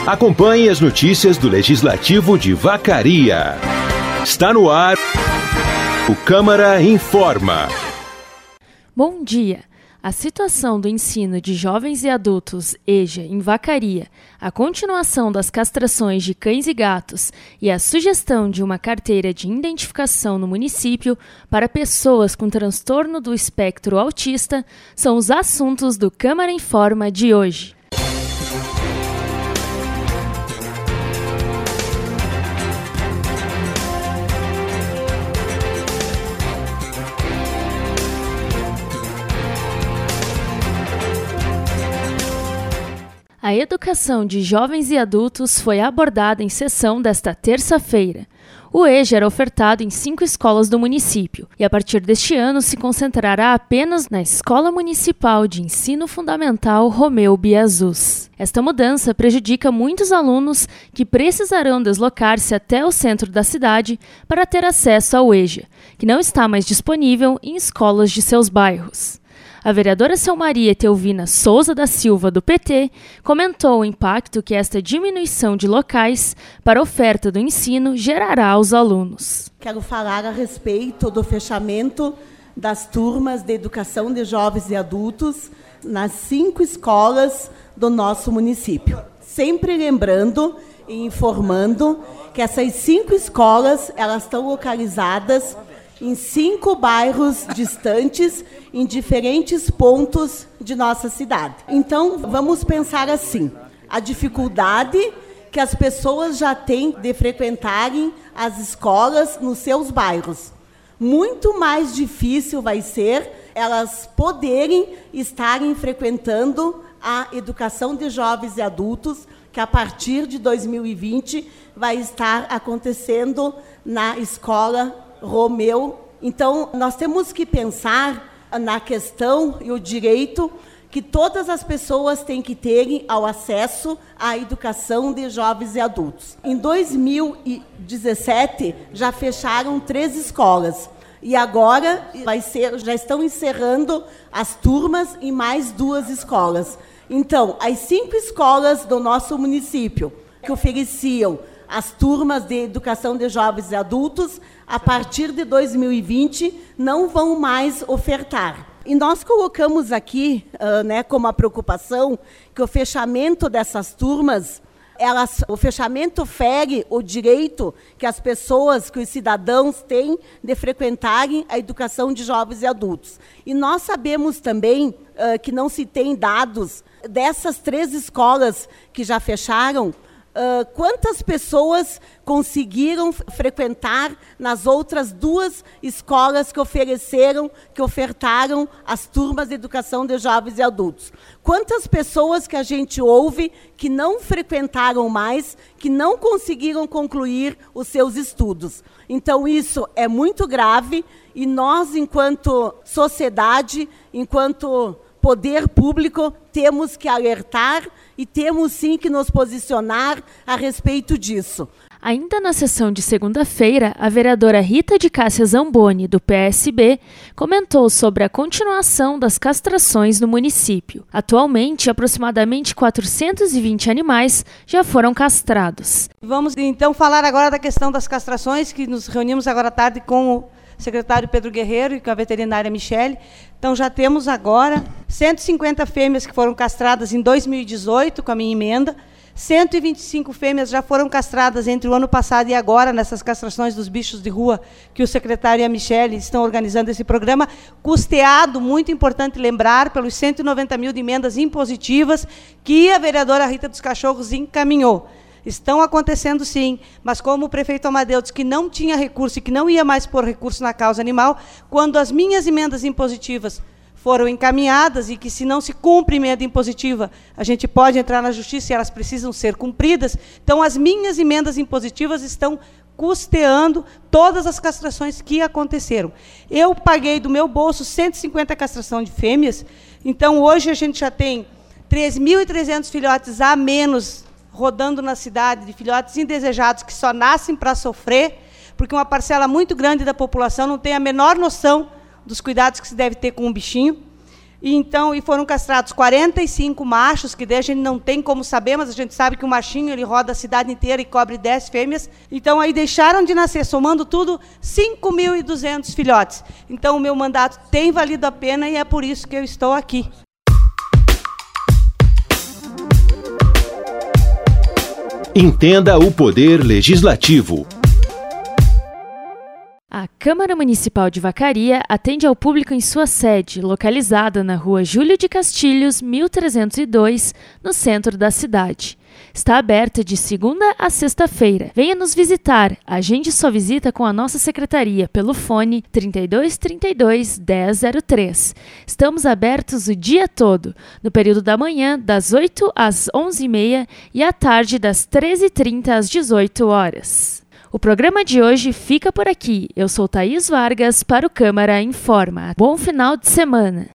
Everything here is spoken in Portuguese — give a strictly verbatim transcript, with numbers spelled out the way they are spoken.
Acompanhe as notícias do Legislativo de Vacaria. Está no ar o Câmara Informa. Bom dia. A situação do ensino de jovens e adultos E J A em Vacaria, a continuação das castrações de cães e gatos e a sugestão de uma carteira de identificação no município para pessoas com transtorno do espectro autista são os assuntos do Câmara Informa de hoje. A educação de jovens e adultos foi abordada em sessão desta terça-feira. O E J A era ofertado em cinco escolas do município e, a partir deste ano, se concentrará apenas na Escola Municipal de Ensino Fundamental Romeu Biazus. Esta mudança prejudica muitos alunos que precisarão deslocar-se até o centro da cidade para ter acesso ao E J A, que não está mais disponível em escolas de seus bairros. A vereadora Selmaria Etelvina Souza da Silva, do P T, comentou o impacto que esta diminuição de locais para a oferta do ensino gerará aos alunos. Quero falar a respeito do fechamento das turmas de educação de jovens e adultos nas cinco escolas do nosso município. Sempre lembrando e informando que essas cinco escolas elas estão localizadas em cinco bairros distantes, em diferentes pontos de nossa cidade. Então, vamos pensar assim, a dificuldade que as pessoas já têm de frequentarem as escolas nos seus bairros. Muito mais difícil vai ser elas poderem estarem frequentando a educação de jovens e adultos, que a partir de dois mil e vinte vai estar acontecendo na escola Romeu. Então, nós temos que pensar na questão e o direito que todas as pessoas têm que terem ao acesso à educação de jovens e adultos. Em dois mil e dezessete, já fecharam três escolas. E agora vai ser, já estão encerrando as turmas em mais duas escolas. Então, as cinco escolas do nosso município que ofereciam as turmas de educação de jovens e adultos, a partir de dois mil e vinte, não vão mais ofertar. E nós colocamos aqui, uh, né, como a preocupação, que o fechamento dessas turmas, elas, o fechamento fere o direito que as pessoas, que os cidadãos têm de frequentarem a educação de jovens e adultos. E nós sabemos também uh, que não se tem dados dessas três escolas que já fecharam, Uh, quantas pessoas conseguiram frequentar nas outras duas escolas que ofereceram, que ofertaram as turmas de educação de jovens e adultos? Quantas pessoas que a gente ouve que não frequentaram mais, que não conseguiram concluir os seus estudos? Então, isso é muito grave e nós, enquanto sociedade, enquanto poder público, temos que alertar e temos sim que nos posicionar a respeito disso. Ainda na sessão de segunda-feira, a vereadora Rita de Cássia Zamboni, do P S B, comentou sobre a continuação das castrações no município. Atualmente, aproximadamente quatrocentos e vinte animais já foram castrados. Vamos então falar agora da questão das castrações, que nos reunimos agora à tarde com o secretário Pedro Guerreiro e com a veterinária Michele. Então, já temos agora cento e cinquenta fêmeas que foram castradas em dois mil e dezoito, com a minha emenda. cento e vinte e cinco fêmeas já foram castradas entre o ano passado e agora, nessas castrações dos bichos de rua, que o secretário e a Michele estão organizando esse programa, custeado, muito importante lembrar, pelos cento e noventa mil de emendas impositivas que a vereadora Rita dos Cachorros encaminhou. Estão acontecendo sim, mas como o prefeito Amadeu disse que não tinha recurso e que não ia mais pôr recurso na causa animal, quando as minhas emendas impositivas foram encaminhadas e que, se não se cumpre emenda impositiva, a gente pode entrar na justiça e elas precisam ser cumpridas, então as minhas emendas impositivas estão custeando todas as castrações que aconteceram. Eu paguei do meu bolso cento e cinquenta castrações de fêmeas, então hoje a gente já tem três mil e trezentos filhotes a menos rodando na cidade, de filhotes indesejados que só nascem para sofrer, porque uma parcela muito grande da população não tem a menor noção dos cuidados que se deve ter com um bichinho. E, então, e foram castrados quarenta e cinco machos, que daí a gente não tem como saber, mas a gente sabe que o machinho ele roda a cidade inteira e cobre dez fêmeas. Então, aí deixaram de nascer, somando tudo, cinco mil e duzentos filhotes. Então, o meu mandato tem valido a pena e é por isso que eu estou aqui. Entenda o poder legislativo. A Câmara Municipal de Vacaria atende ao público em sua sede, localizada na Rua Júlio de Castilhos, mil trezentos e dois, no centro da cidade. Está aberta de segunda a sexta-feira. Venha nos visitar. Agende sua visita com a nossa secretaria pelo fone trinta e dois, trinta e dois, dez zero três. Estamos abertos o dia todo, no período da manhã, das oito às onze e meia e à tarde, das treze e trinta às dezoito horas. O programa de hoje fica por aqui. Eu sou Thaís Vargas para o Câmara Informa. Bom final de semana!